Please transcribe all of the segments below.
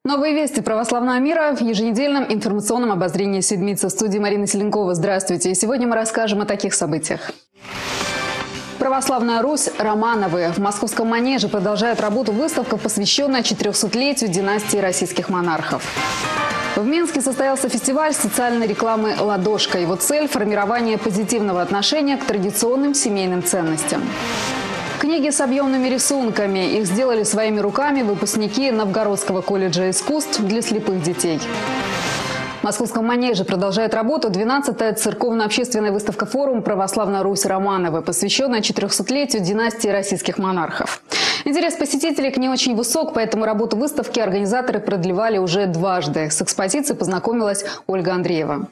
Новые вести православного мира в еженедельном информационном обозрении «Седмица». В студии Марина Селенкова. Здравствуйте. И сегодня мы расскажем о таких событиях. Православная Русь Романовы. В московском манеже продолжает работу выставка, посвященная 400-летию династии российских монархов. В Минске состоялся фестиваль социальной рекламы «Ладошка». Его цель – формирование позитивного отношения к традиционным семейным ценностям. Книги с объемными рисунками. Их сделали своими руками выпускники Новгородского колледжа искусств для слепых детей. В московском манеже продолжает работу 12-я церковно-общественная выставка-форум «Православная Русь Романовы», посвященная 400-летию династии российских монархов. Интерес посетителей к ней очень высок, поэтому работу выставки организаторы продлевали уже дважды. С экспозицией познакомилась Ольга Андреева.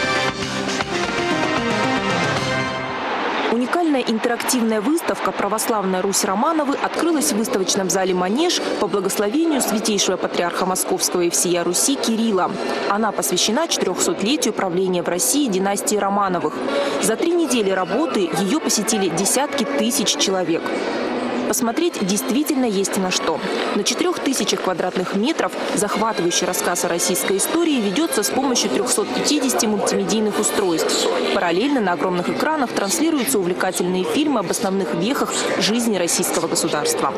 Уникальная интерактивная выставка «Православная Русь Романовы» открылась в выставочном зале «Манеж» по благословению святейшего патриарха Московского и всея Руси Кирилла. Она посвящена 400-летию правления в России династии Романовых. За 3 недели работы ее посетили десятки тысяч человек. Посмотреть действительно есть на что. На 4000 квадратных метров захватывающий рассказ о российской истории ведется с помощью 350 мультимедийных устройств. Параллельно на огромных экранах транслируются увлекательные фильмы об основных вехах жизни российского государства.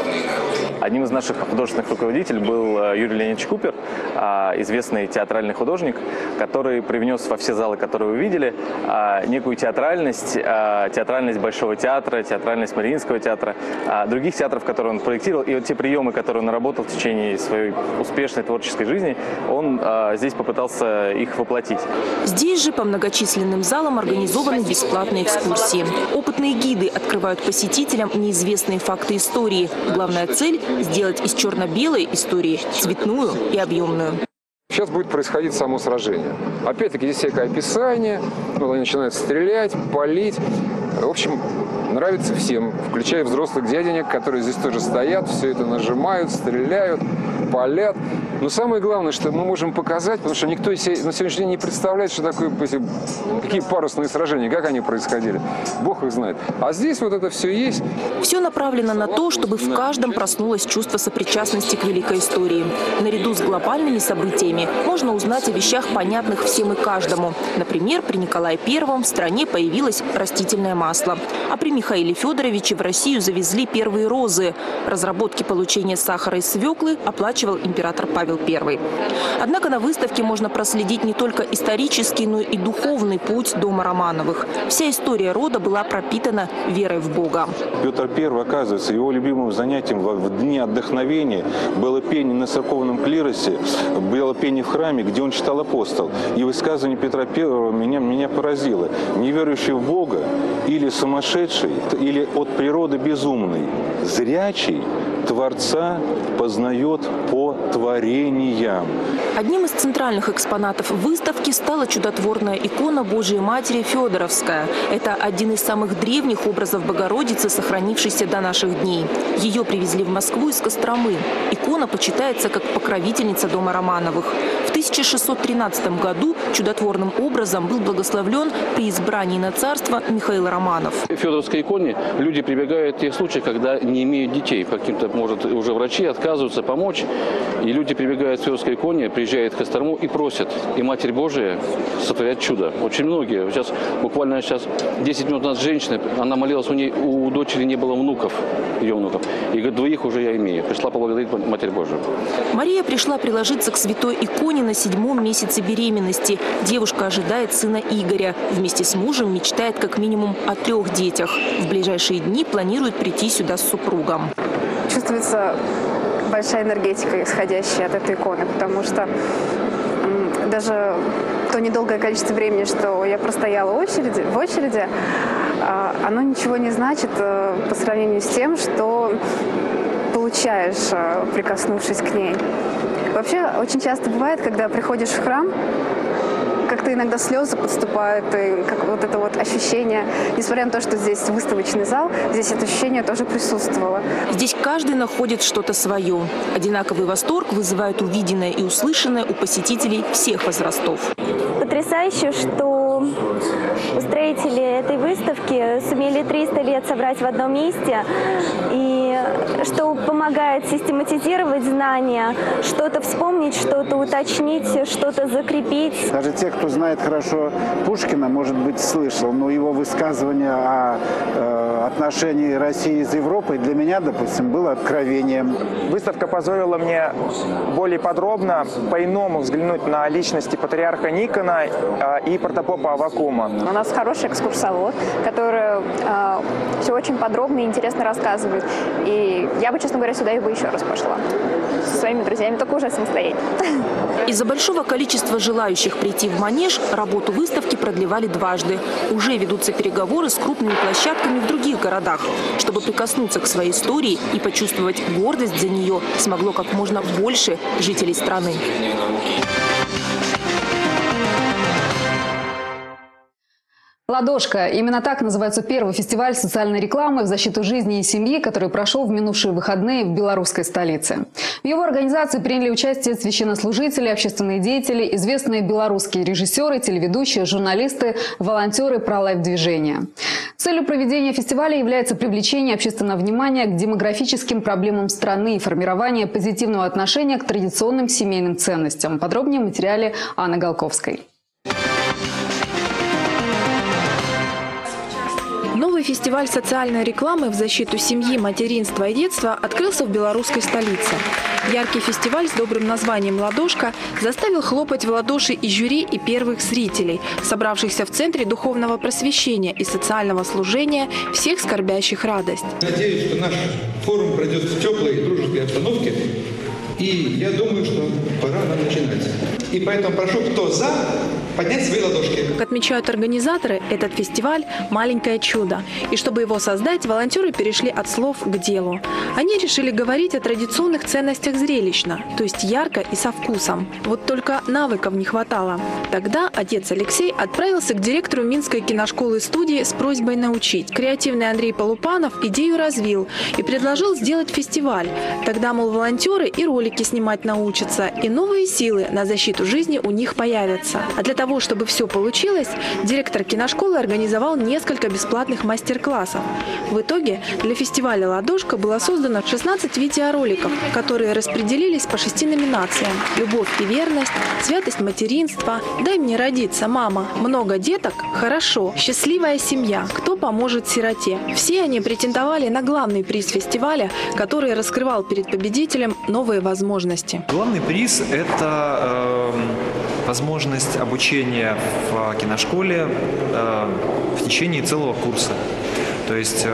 Одним из наших художественных руководителей был Юрий Леонидович Купер, известный театральный художник, который привнес во все залы, которые вы видели, некую театральность, театральность Большого театра, театральность Мариинского театра, других театров, которые он проектировал. И вот те приемы, которые он наработал в течение своей успешной творческой жизни, он здесь попытался их воплотить. Здесь же по многочисленным залам организованы бесплатные экскурсии. Опытные гиды открывают посетителям неизвестные факты истории. Главная цель – сделать из черно-белой истории цветную и объемную. Сейчас будет происходить само сражение. Опять-таки здесь всякое описание, они начинают стрелять, палить. В общем, нравится всем, включая взрослых дяденек, которые здесь тоже стоят, все это нажимают, стреляют, палят. Но самое главное, что мы можем показать, потому что никто себе на сегодняшний день не представляет, что такое, какие парусные сражения, как они происходили. Бог их знает. А здесь вот это все есть. Все направлено на то, чтобы в каждом проснулось чувство сопричастности к великой истории. Наряду с глобальными событиями можно узнать о вещах, понятных всем и каждому. Например, при Николае I в стране появилось растительное масло. А при Михаиле Федоровиче в Россию завезли первые розы. Разработки получения сахара из свеклы оплачивал император Павел I. Однако на выставке можно проследить не только исторический, но и духовный путь дома Романовых. Вся история рода была пропитана верой в Бога. Петр I, оказывается, его любимым занятием в дни отдохновения было пение на церковном клиросе, было пение в храме, где он читал апостол. И высказывание Петра I меня поразило. Неверующий в Бога или сумасшедший, или от природы безумный, зрячий Творца познает по творениям. Одним из центральных экспонатов выставки стала чудотворная икона Божией Матери Федоровская. Это один из самых древних образов Богородицы, сохранившийся до наших дней. Ее привезли в Москву из Костромы. Икона почитается как покровительница дома Романовых. В 1613 году чудотворным образом был благословлен при избрании на царство Михаил Романов. В Федоровской иконе люди прибегают в тех случаях, когда не имеют детей. Каким-то, может, уже врачи отказываются помочь. И люди прибегают к Федоровской иконе, приезжают в Кострому и просят. И Матерь Божия сотворяет чудо. Очень многие. Буквально 10 минут назад женщина, она молилась, у дочери не было внуков, ее внуков. И говорит, 2 уже я имею. Пришла поблагодарить Матерь Божию. Мария пришла приложиться к святой иконе на 7-м месяце беременности. Девушка ожидает сына Игоря. Вместе с мужем мечтает как минимум о 3 детях. В ближайшие дни планирует прийти сюда с супругом. Чувствуется большая энергетика, исходящая от этой иконы, потому что даже то недолгое количество времени, что я простояла в очереди, оно ничего не значит по сравнению с тем, что получаешь, прикоснувшись к ней. Вообще, очень часто бывает, когда приходишь в храм, как-то иногда слезы подступают, и как вот это вот ощущение, несмотря на то, что здесь выставочный зал, здесь это ощущение тоже присутствовало. Здесь каждый находит что-то свое. Одинаковый восторг вызывает увиденное и услышанное у посетителей всех возрастов. Потрясающе, что устроители этой выставки сумели 300 лет собрать в одном месте, и что помогает систематизировать знания, что-то вспомнить, что-то уточнить, что-то закрепить. Даже те, кто знает хорошо Пушкина, может быть, слышал, но его высказывание о отношении России с Европой для меня, допустим, было откровением. Выставка позволила мне более подробно, по-иному взглянуть на личности патриарха Никона и протопопа Аввакума. У нас хороший экскурсовод, который все очень подробно и интересно рассказывает. И я бы, честно говоря, сюда и бы еще раз пошла. Со своими друзьями, только уже самостоятельно. Из-за большого количества желающих прийти в манеж работу выставки продлевали дважды. Уже ведутся переговоры с крупными площадками в других городах. Чтобы прикоснуться к своей истории и почувствовать гордость за нее, смогло как можно больше жителей страны. «Ладошка» – именно так называется первый фестиваль социальной рекламы в защиту жизни и семьи, который прошел в минувшие выходные в белорусской столице. В его организации приняли участие священнослужители, общественные деятели, известные белорусские режиссеры, телеведущие, журналисты, волонтеры пролайф-движения. Целью проведения фестиваля является привлечение общественного внимания к демографическим проблемам страны и формирование позитивного отношения к традиционным семейным ценностям. Подробнее в материале Анны Голковской. Новый фестиваль социальной рекламы в защиту семьи, материнства и детства открылся в белорусской столице. Яркий фестиваль с добрым названием «Ладошка» заставил хлопать в ладоши и жюри, и первых зрителей, собравшихся в Центре духовного просвещения и социального служения всех скорбящих радость. Надеюсь, что наш форум пройдет в теплой и дружеской обстановке. И я думаю, что пора нам начинать. И поэтому прошу, кто за, поднять свои ладошки. Как отмечают организаторы, этот фестиваль – маленькое чудо. И чтобы его создать, волонтеры перешли от слов к делу. Они решили говорить о традиционных ценностях зрелищно, то есть ярко и со вкусом. Вот только навыков не хватало. Тогда отец Алексей отправился к директору Минской киношколы-студии с просьбой научить. Креативный Андрей Полупанов идею развил и предложил сделать фестиваль. Тогда, мол, волонтеры и ролики снимать научатся, и новые силы на защиту жизни у них появятся. А для того, чтобы все получилось, директор киношколы организовал несколько бесплатных мастер-классов. В итоге для фестиваля «Ладошка» было создано 16 видеороликов, которые распределились по 6 номинациям: «Любовь и верность», «Святость материнства», «Дай мне родиться, мама», «Много деток», «Хорошо», «Счастливая семья», «Кто поможет сироте». Все они претендовали на главный приз фестиваля, который раскрывал перед победителем новые возможности. Главный приз – это возможность обучения в киношколе в течение целого курса. То есть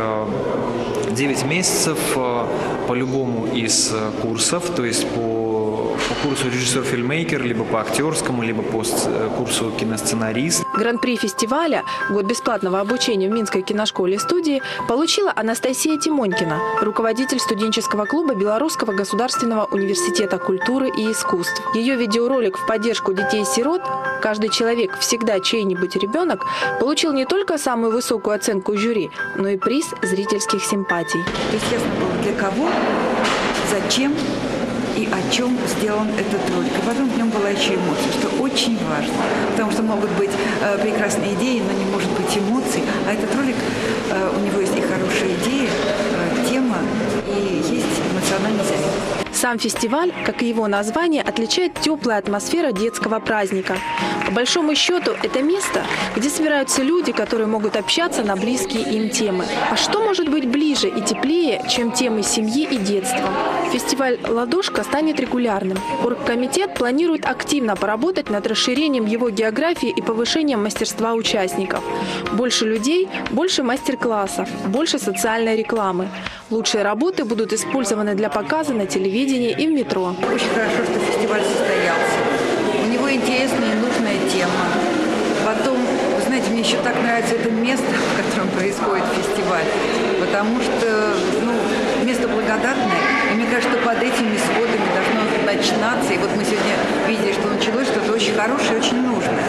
9 месяцев по любому из курсов, то есть по курсу режиссер-фильммейкер, либо по актерскому, либо по курсу киносценарист. Гран-при фестиваля «Год бесплатного обучения в Минской киношколе-студии» получила Анастасия Тимонькина, руководитель студенческого клуба Белорусского государственного университета культуры и искусств. Ее видеоролик в поддержку детей-сирот «Каждый человек всегда чей-нибудь ребенок» получил не только самую высокую оценку жюри, но и приз зрительских симпатий. То есть ясно было, для кого, зачем и о чем сделан этот ролик. И потом в нем была еще эмоция, что очень важно. Потому что могут быть прекрасные идеи, но не может быть эмоций. А этот ролик, у него есть и хорошая идея, тема, и есть эмоциональный заряд. Сам фестиваль, как и его название, отличает теплая атмосфера детского праздника. По большому счету, это место, где собираются люди, которые могут общаться на близкие им темы. А что может быть ближе и теплее, чем темы семьи и детства? Фестиваль «Ладошка» станет регулярным. Оргкомитет планирует активно поработать над расширением его географии и повышением мастерства участников. Больше людей, больше мастер-классов, больше социальной рекламы. Лучшие работы будут использованы для показа на телевидении и в метро. Очень хорошо, что фестиваль состоялся. У него интересная и нужная тема. Потом, вы знаете, мне еще так нравится это место, в котором происходит фестиваль, потому что место благодатное. И мне кажется, что под этими сводами должно начинаться. И вот мы сегодня видели, что началось что-то очень хорошее и очень нужное.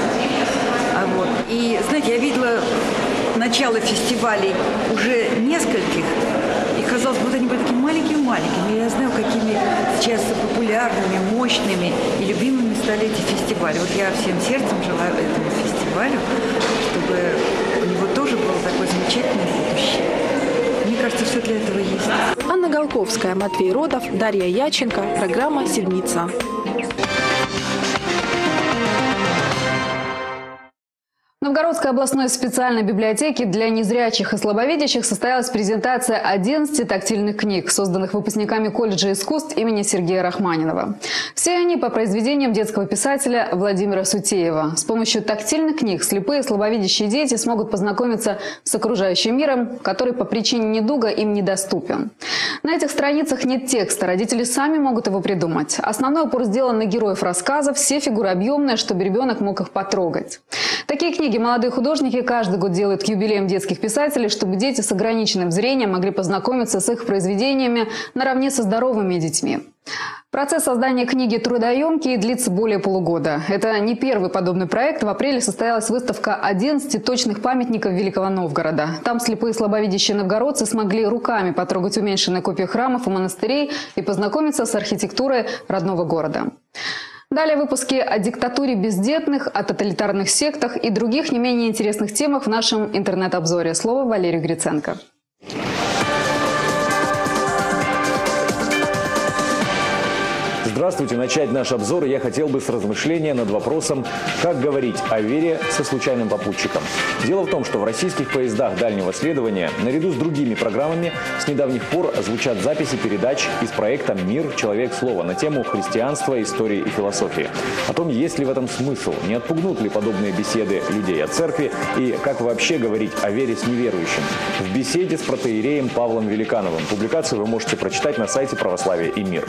И, знаете, я видела начало фестивалей уже нескольких. И казалось, вот они были такими маленькими-маленькими. Я знаю, какими сейчас популярными, мощными и любимыми стали эти фестивали. Вот я всем сердцем желаю этому фестивалю, чтобы для этого есть. Анна Голковская, Матвей Родов, Дарья Яченко. Программа «Седмица». В Новгородской областной специальной библиотеке для незрячих и слабовидящих состоялась презентация 11 тактильных книг, созданных выпускниками колледжа искусств имени Сергея Рахманинова. Все они по произведениям детского писателя Владимира Сутеева. С помощью тактильных книг слепые и слабовидящие дети смогут познакомиться с окружающим миром, который по причине недуга им недоступен. На этих страницах нет текста, родители сами могут его придумать. Основной упор сделан на героев рассказов, все фигуры объемные, чтобы ребенок мог их потрогать. Такие книги молодые художники каждый год делают к юбилеям детских писателей, чтобы дети с ограниченным зрением могли познакомиться с их произведениями наравне со здоровыми детьми. Процесс создания книги трудоемкий и длится более полугода. Это не первый подобный проект. В апреле состоялась выставка 11 точных памятников Великого Новгорода. Там слепые и слабовидящие новгородцы смогли руками потрогать уменьшенные копии храмов и монастырей и познакомиться с архитектурой родного города. Далее выпуски о диктатуре бездетных, о тоталитарных сектах и других не менее интересных темах в нашем интернет-обзоре. Слово Валерию Гриценко. Здравствуйте! Начать наш обзор я хотел бы с размышления над вопросом, как говорить о вере со случайным попутчиком. Дело в том, что в российских поездах дальнего следования, наряду с другими программами, с недавних пор звучат записи передач из проекта «Мир. Человек. Слово» на тему христианства, истории и философии. О том, есть ли в этом смысл, не отпугнут ли подобные беседы людей от церкви и как вообще говорить о вере с неверующим. В беседе с протоиереем Павлом Великановым. Публикацию вы можете прочитать на сайте «Православие и мир».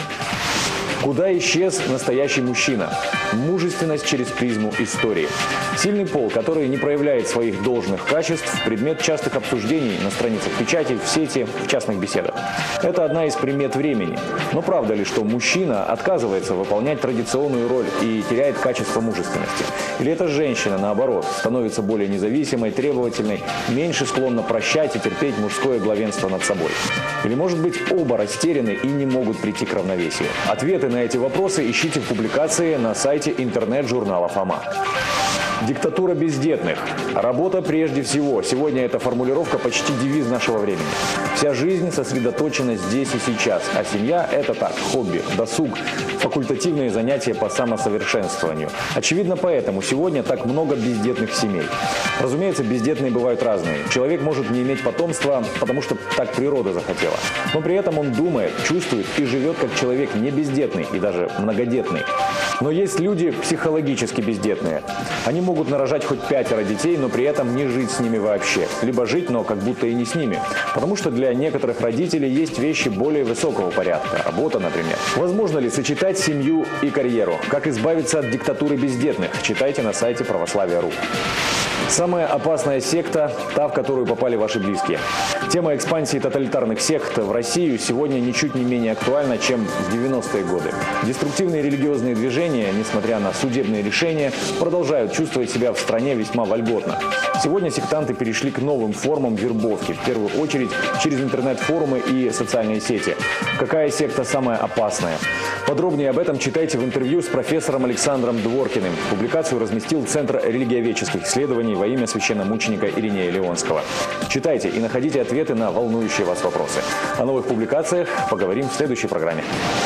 Куда исчез настоящий мужчина? Мужественность через призму истории. Сильный пол, который не проявляет своих должных качеств, предмет частых обсуждений на страницах печати, в сети, в частных беседах. Это одна из примет времени. Но правда ли, что мужчина отказывается выполнять традиционную роль и теряет качество мужественности? Или эта женщина, наоборот, становится более независимой, требовательной, меньше склонна прощать и терпеть мужское главенство над собой? Или, может быть, оба растеряны и не могут прийти к равновесию? Ответы на эти вопросы ищите в публикации на сайте интернет-журнала «Фома». Диктатура бездетных. Работа прежде всего. Сегодня эта формулировка почти девиз нашего времени. Вся жизнь сосредоточена здесь и сейчас. А семья – это так, хобби, досуг, факультативные занятия по самосовершенствованию. Очевидно, поэтому сегодня так много бездетных семей. Разумеется, бездетные бывают разные. Человек может не иметь потомства, потому что так природа захотела. Но при этом он думает, чувствует и живет как человек не бездетный и даже многодетный. Но есть люди психологически бездетные. Они могут нарожать хоть 5 детей, но при этом не жить с ними вообще. Либо жить, но как будто и не с ними. Потому что для некоторых родителей есть вещи более высокого порядка. Работа, например. Возможно ли сочетать семью и карьеру? Как избавиться от диктатуры бездетных? Читайте на сайте православия.ру. Самая опасная секта – та, в которую попали ваши близкие. Тема экспансии тоталитарных сект в Россию сегодня ничуть не менее актуальна, чем в 90-е годы. Деструктивные религиозные движения, несмотря на судебные решения, продолжают чувствовать себя в стране весьма вольготно. Сегодня сектанты перешли к новым формам вербовки, в первую очередь через интернет-форумы и социальные сети. Какая секта самая опасная? Подробнее об этом читайте в интервью с профессором Александром Дворкиным. Публикацию разместил Центр религиоведческих исследований во имя священномученика Иринея Леонского. Читайте и находите ответы на волнующие вас вопросы. О новых публикациях поговорим в следующей программе.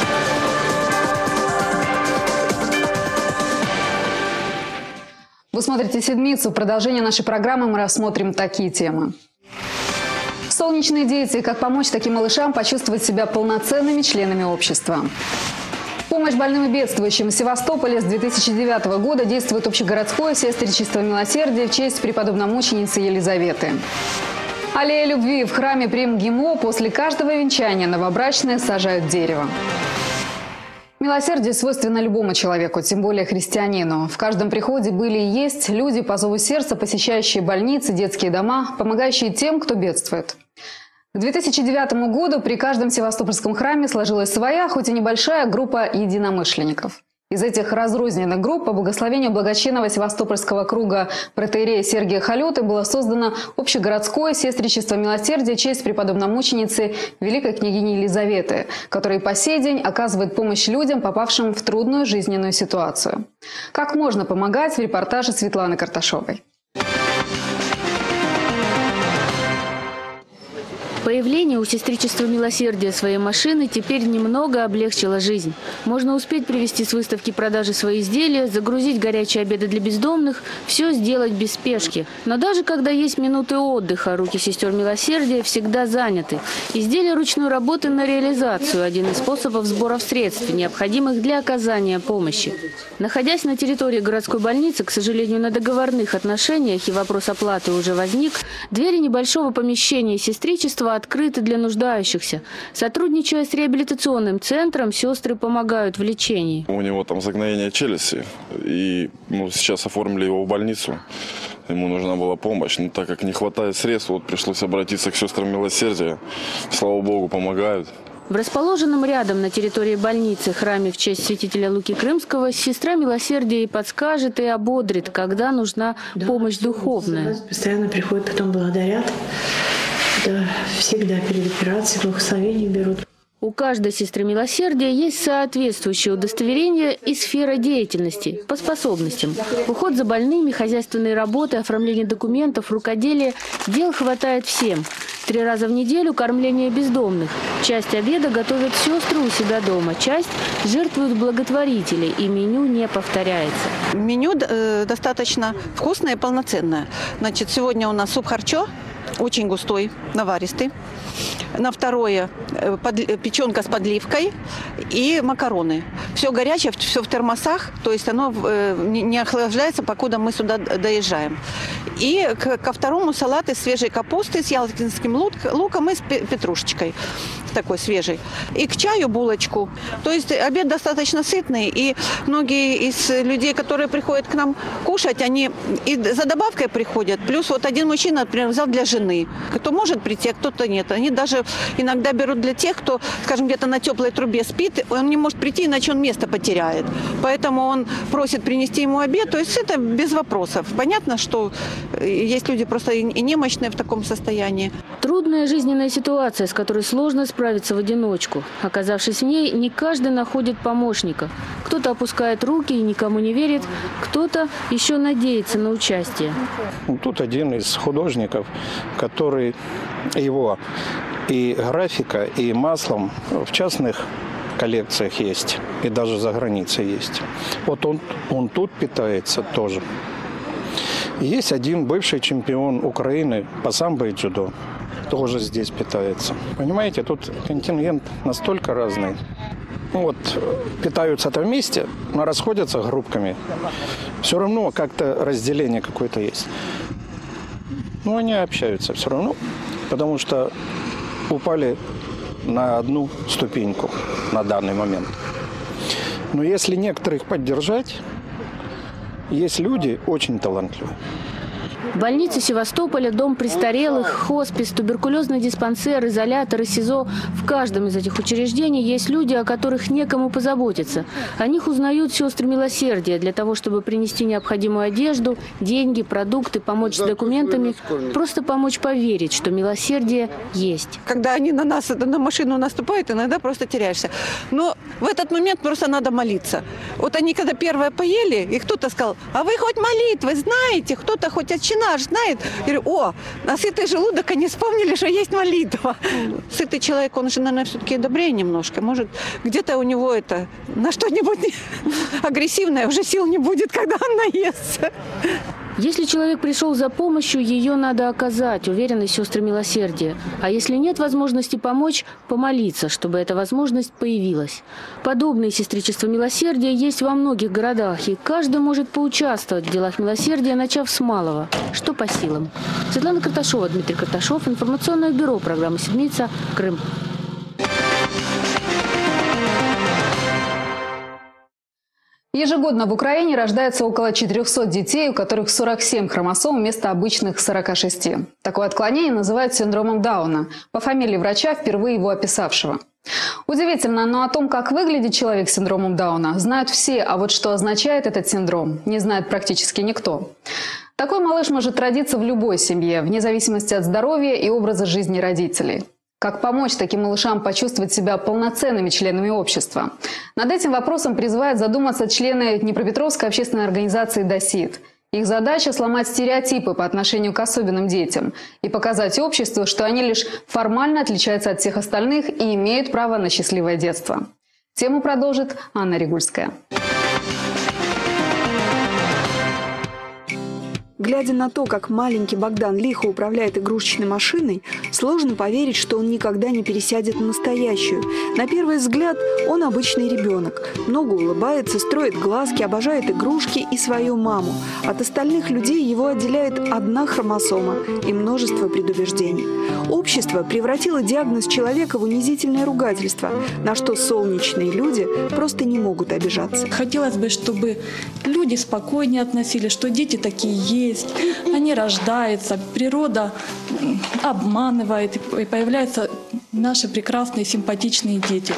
Вы смотрите «Седмицу». В продолжение нашей программы мы рассмотрим такие темы. Солнечные дети. Как помочь таким малышам почувствовать себя полноценными членами общества? Помощь больным и бедствующим. В Севастополе с 2009 года действует общегородское сестричество милосердия в честь преподобномученицы Елизаветы. Аллея любви. В храме при МГИМО после каждого венчания новобрачные сажают дерево. Милосердие свойственно любому человеку, тем более христианину. В каждом приходе были и есть люди по зову сердца, посещающие больницы, детские дома, помогающие тем, кто бедствует. К 2009 году при каждом севастопольском храме сложилась своя, хоть и небольшая, группа единомышленников. Из этих разрозненных групп по благословению благочинного Севастопольского круга протоиерея Сергия Халюты было создано общегородское сестричество милосердия в честь преподобномученицы великой княгини Елизаветы, которая по сей день оказывает помощь людям, попавшим в трудную жизненную ситуацию. Как можно помогать, в репортаже Светланы Карташовой. Появление у сестричества милосердия своей машины теперь немного облегчило жизнь. Можно успеть привезти с выставки продажи свои изделия, загрузить горячие обеды для бездомных, все сделать без спешки. Но даже когда есть минуты отдыха, руки сестер милосердия всегда заняты. Изделия ручной работы на реализацию – один из способов сбора средств, необходимых для оказания помощи. Находясь на территории городской больницы, к сожалению, на договорных отношениях и вопрос оплаты уже возник, двери небольшого помещения сестричества открыты для нуждающихся. Сотрудничая с реабилитационным центром, сестры помогают в лечении. У него там загноение челюсти, и мы сейчас оформили его в больницу. Ему нужна была помощь, но так как не хватает средств, вот пришлось обратиться к сестрам милосердия. Слава Богу, помогают. В расположенном рядом на территории больницы храме в честь святителя Луки Крымского сестра милосердия и подскажет, и ободрит, когда нужна помощь духовная. Постоянно приходят, потом благодарят. Да, всегда перед операцией благословение берут. У каждой сестры милосердия есть соответствующее удостоверение и сфера деятельности по способностям. Уход за больными, хозяйственные работы, оформление документов, рукоделие. Дел хватает всем. 3 раза в неделю кормление бездомных. Часть обеда готовят сестры у себя дома, часть жертвуют благотворители, и меню не повторяется. Меню достаточно вкусное и полноценное. Значит, сегодня у нас суп харчо, очень густой, наваристый. На второе печенка с подливкой и макароны. Все горячее, все в термосах, то есть оно не охлаждается, покуда мы сюда доезжаем. И ко второму салат из свежей капусты с ялтинским луком и с петрушечкой, такой свежий. И к чаю булочку. То есть обед достаточно сытный, и многие из людей, которые приходят к нам кушать, они и за добавкой приходят. Плюс вот один мужчина, например, взял для жены. Кто может прийти, а кто-то нет. Они даже иногда берут для тех, кто, скажем, где-то на теплой трубе спит, он не может прийти, иначе он место потеряет. Поэтому он просит принести ему обед. То есть это без вопросов. Понятно, что есть люди просто и немощные в таком состоянии. Трудная жизненная ситуация, с которой сложно справиться в одиночку. Оказавшись в ней, не каждый находит помощника. Кто-то опускает руки и никому не верит, кто-то еще надеется на участие. Тут один из художников, который его и графика, и маслом в частных коллекциях есть, и даже за границей есть. Вот он тут питается тоже. Есть один бывший чемпион Украины по самбо и дзюдо, тоже здесь питается. Понимаете, тут контингент настолько разный. Вот питаются-то вместе, но расходятся группками. Все равно как-то разделение какое-то есть. Но они общаются все равно, потому что упали на одну ступеньку на данный момент. Но если некоторых поддержать, есть люди очень талантливые. Больницы Севастополя, дом престарелых, хоспис, туберкулезный диспансер, изолятор и СИЗО. В каждом из этих учреждений есть люди, о которых некому позаботиться. О них узнают сестры милосердия для того, чтобы принести необходимую одежду, деньги, продукты, помочь с документами. Просто помочь поверить, что милосердие есть. Когда они на нас, на машину наступают, иногда просто теряешься. Но в этот момент просто надо молиться. Вот они когда первое поели, и кто-то сказал: а вы хоть молитвы знаете? Кто-то хоть отчина наш знает. Я говорю: о, на сытый желудок они вспомнили, что есть молитва. Сытый человек, он же, наверное, все-таки добрее немножко. Может, где-то у него это на что-нибудь агрессивное уже сил не будет, когда он наестся. Если человек пришел за помощью, ее надо оказать, уверены сестры милосердия. А если нет возможности помочь, помолиться, чтобы эта возможность появилась. Подобные сестричества милосердия есть во многих городах, и каждый может поучаствовать в делах милосердия, начав с малого, что по силам. Светлана Карташова, Дмитрий Карташов, информационное бюро программы «Седмица», Крым. Ежегодно в Украине рождается около 400 детей, у которых 47 хромосом вместо обычных 46. Такое отклонение называют синдромом Дауна, по фамилии врача, впервые его описавшего. Удивительно, но о том, как выглядит человек с синдромом Дауна, знают все, а вот что означает этот синдром, не знает практически никто. Такой малыш может родиться в любой семье, вне зависимости от здоровья и образа жизни родителей. Как помочь таким малышам почувствовать себя полноценными членами общества? Над этим вопросом призывают задуматься члены Днепропетровской общественной организации «Досит». Их задача – сломать стереотипы по отношению к особенным детям и показать обществу, что они лишь формально отличаются от всех остальных и имеют право на счастливое детство. Тему продолжит Анна Ригульская. Глядя на то, как маленький Богдан лихо управляет игрушечной машиной, сложно поверить, что он никогда не пересядет на настоящую. На первый взгляд он обычный ребенок. Много улыбается, строит глазки, обожает игрушки и свою маму. От остальных людей его отделяет одна хромосома и множество предубеждений. Общество превратило диагноз человека в унизительное ругательство, на что солнечные люди просто не могут обижаться. Хотелось бы, чтобы люди спокойнее относились, что дети такие есть. Они рождаются, природа обманывает, и появляются наши прекрасные, симпатичные дети,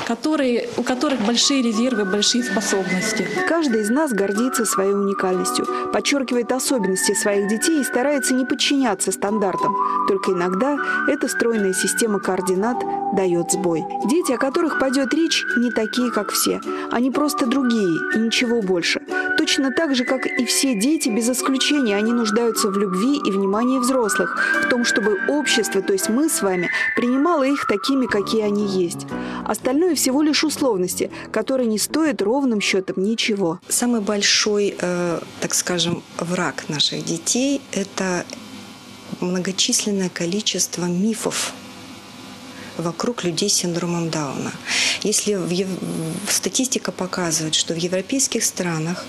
у которых большие резервы, большие способности. Каждый из нас гордится своей уникальностью, подчеркивает особенности своих детей и старается не подчиняться стандартам. Только иногда эта стройная система координат дает сбой. Дети, о которых пойдет речь, не такие, как все. Они просто другие и ничего больше. Точно так же, как и все дети, без исключения, они нуждаются в любви и внимании взрослых, в том, чтобы общество, то есть мы с вами, принимало их такими, какие они есть. Остальное всего лишь условности, которые не стоят ровным счетом ничего. Самый большой, так скажем, враг наших детей – это многочисленное количество мифов вокруг людей с синдромом Дауна. Если статистика показывает, что в европейских странах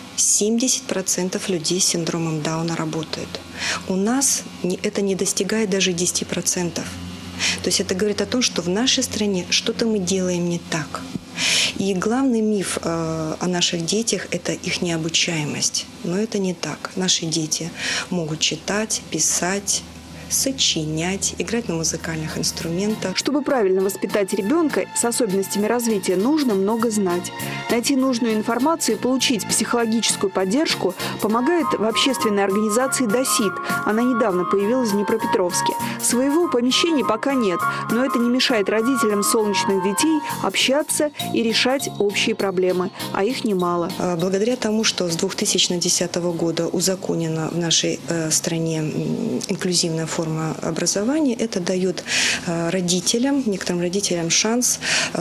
70% людей с синдромом Дауна работают. У нас это не достигает даже 10%. То есть это говорит о том, что в нашей стране что-то мы делаем не так. И главный миф о наших детях – это их необучаемость. Но это не так. Наши дети могут читать, писать, сочинять, играть на музыкальных инструментах. Чтобы правильно воспитать ребенка с особенностями развития, нужно много знать. Найти нужную информацию и получить психологическую поддержку помогает в общественной организации «Досит». Она недавно появилась в Днепропетровске. Своего помещения пока нет, но это не мешает родителям солнечных детей общаться и решать общие проблемы, а их немало. Благодаря тому, что с 2010 года узаконена в нашей стране инклюзивная форма образования, это дает родителям, некоторым родителям шанс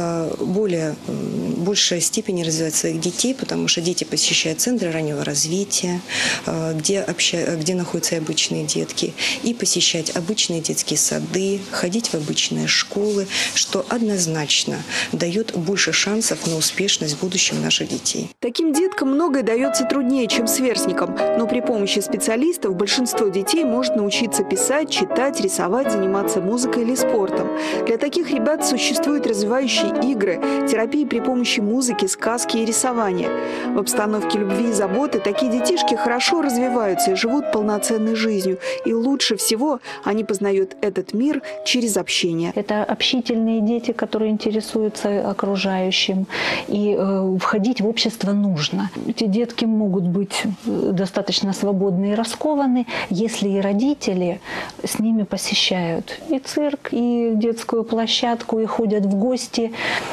большей степени развивать своих детей, потому что дети посещают центры раннего развития, где находятся и обычные детки, и посещать обычные детские сады, ходить в обычные школы, что однозначно дает больше шансов на успешность в будущем наших детей. Таким деткам многое дается труднее, чем сверстникам, но при помощи специалистов большинство детей может научиться писать, читать, рисовать, заниматься музыкой или спортом. Для таких ребят существуют развивающие игры, терапии при помощи музыки, сказки и рисования. В обстановке любви и заботы такие детишки хорошо развиваются и живут полноценной жизнью. И лучше всего они познают этот мир через общение. Это общительные дети, которые интересуются окружающим. И входить в общество нужно. Эти детки могут быть достаточно свободны и раскованы, если и родители с ними посещают и цирк, и детскую площадку, и ходят в гости,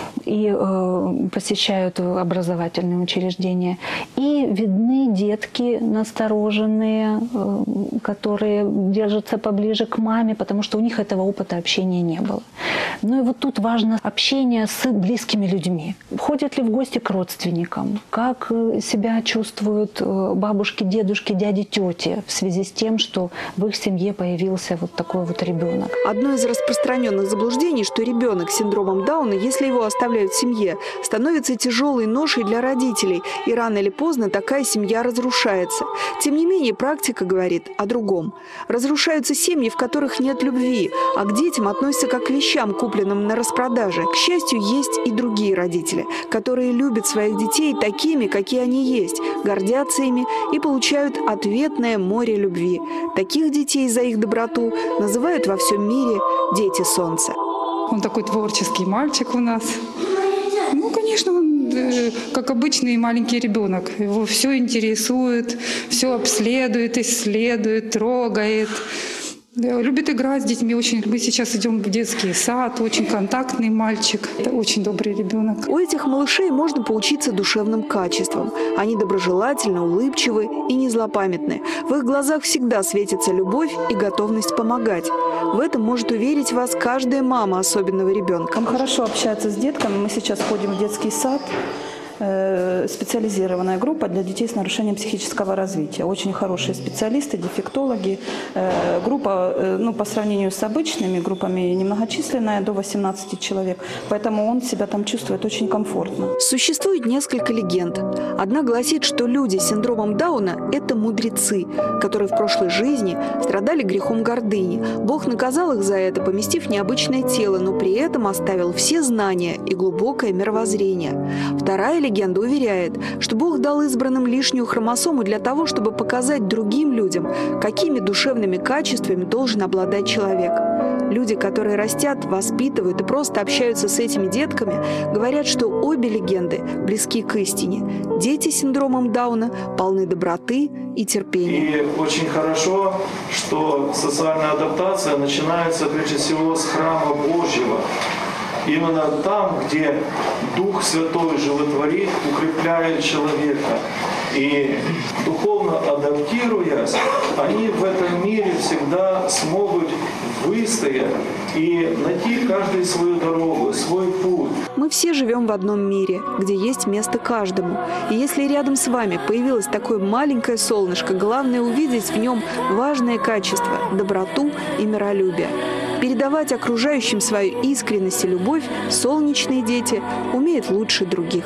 и посещают образовательные учреждения. И видны детки настороженные, которые держатся поближе к маме, потому что у них этого опыта общения не было. Ну и вот тут важно общение с близкими людьми. Ходят ли в гости к родственникам? Как себя чувствуют бабушки, дедушки, дяди, тети в связи с тем, что в их семье появился вот такой вот ребенок? Одно из распространенных заблуждений, что ребенок с синдромом Дауна, если его оставляют в семье, становится тяжелой ношей для родителей, и рано или поздно такая семья разрушается. Тем не менее, практика говорит о другом. Разрушаются семьи, в которых нет любви, а к детям относятся как к вещам, купленным на распродаже. К счастью, есть и другие родители, которые любят своих детей такими, какие они есть, гордятся ими и получают ответное море любви. Таких детей за их доброту называют во всем мире «дети солнца». Он такой творческий мальчик у нас. Ну, конечно, он как обычный маленький ребенок. Его все интересует, все обследует, исследует, трогает. Да, любит играть с детьми. Очень. Мы сейчас идем в детский сад. Очень контактный мальчик. Это очень добрый ребенок. У этих малышей можно поучиться душевным качествам. Они доброжелательны, улыбчивы и не злопамятны. В их глазах всегда светится любовь и готовность помогать. В этом может уверить вас каждая мама особенного ребенка. Он хорошо общается с детками. Мы сейчас ходим в детский сад. Специализированная группа для детей с нарушением психического развития. Очень хорошие специалисты, дефектологи. Группа, по сравнению с обычными группами, немногочисленная, до 18 человек. Поэтому он себя там чувствует очень комфортно. Существует несколько легенд. Одна гласит, что люди с синдромом Дауна – это мудрецы, которые в прошлой жизни страдали грехом гордыни. Бог наказал их за это, поместив необычное тело, но при этом оставил все знания и глубокое мировоззрение. Вторая легенда уверяет, что Бог дал избранным лишнюю хромосому для того, чтобы показать другим людям, какими душевными качествами должен обладать человек. Люди, которые растят, воспитывают и просто общаются с этими детками, говорят, что обе легенды близки к истине. Дети с синдромом Дауна полны доброты и терпения. И очень хорошо, что социальная адаптация начинается прежде всего с храма Божьего. Именно там, где Дух Святой животворит, укрепляет человека. И духовно адаптируясь, они в этом мире всегда смогут выстоять и найти каждый свою дорогу, свой путь. Мы все живем в одном мире, где есть место каждому. И если рядом с вами появилось такое маленькое солнышко, главное увидеть в нем важное качество – доброту и миролюбие. Передавать окружающим свою искренность и любовь солнечные дети умеют лучше других.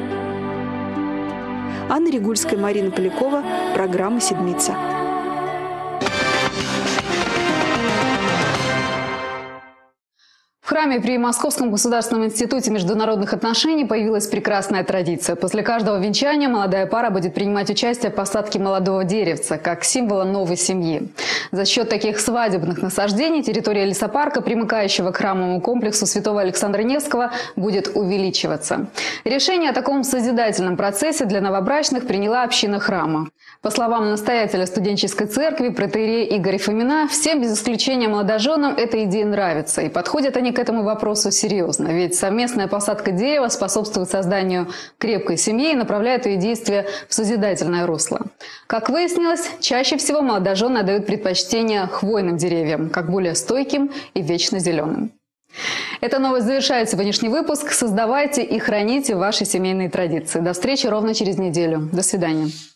Анна Ригульская, Марина Полякова. Программа «Седмица». В храме при Московском государственном институте международных отношений появилась прекрасная традиция. После каждого венчания молодая пара будет принимать участие в посадке молодого деревца, как символа новой семьи. За счет таких свадебных насаждений территория лесопарка, примыкающего к храмовому комплексу святого Александра Невского, будет увеличиваться. Решение о таком созидательном процессе для новобрачных приняла община храма. По словам настоятеля студенческой церкви протоиерея Игоря Фомина, всем без исключения молодоженам эта идея нравится, и подходят они к этому вопросу серьезно. Ведь совместная посадка дерева способствует созданию крепкой семьи и направляет ее действия в созидательное русло. Как выяснилось, чаще всего молодожены отдают предпочтение хвойным деревьям, как более стойким и вечно зеленым. Эта новость завершает сегодняшний выпуск. Создавайте и храните ваши семейные традиции. До встречи ровно через неделю. До свидания.